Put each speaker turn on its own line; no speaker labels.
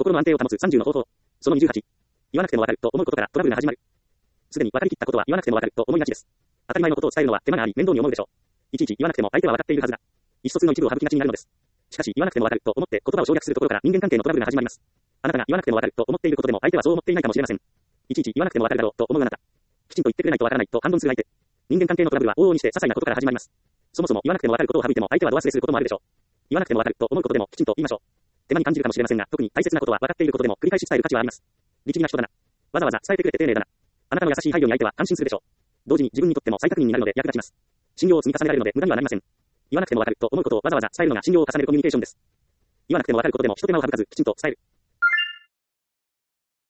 心の安定を保つ30の方法。その28。言わなくてもわかると思うことからトラブルが始まる。すでに分かりきったことは言わなくてもわかると思いがちです。当たり前のことを伝えるのは手間があり面倒に思うでしょう。いちいち言わなくても相手は分かっているはずだ。意思疎通の一部を省きがちになるのです。しかし言わなくてもわかると思って言葉を省略するところから人間関係のトラブルが始まります。あなたが言わなくてもわかると思っていることでも相手はそう思っていないかもしれません。いちいち言わなくてもわかるだろうと思うあなた。きちんと言ってくれないとわからないと反論する相手。人間関係のトラブルは往々にして些細なことから始まります。そもそも言わなくてもわかることを省いても相手は度忘れすることもあるでしょう。言わなくてもわかると思うことでもきちんと言いましょう。手間に感じるかもしれませんが、特に大切なことは分かっていることでも繰り返し伝える価値はあります。律儀な人だな。わざわざ伝えてくれて丁寧だな。あなたの優しい配慮に相手は感心するでしょう。同時に自分にとっても再確認になるので役立ちます。信用を積み重ねられるので無駄にはなりません。言わなくてもわかると思うことをわざわざ伝えるのが信用を重ねるコミュニケーションです。言わなくてもわかることでも一手間を省かずきちんと伝える。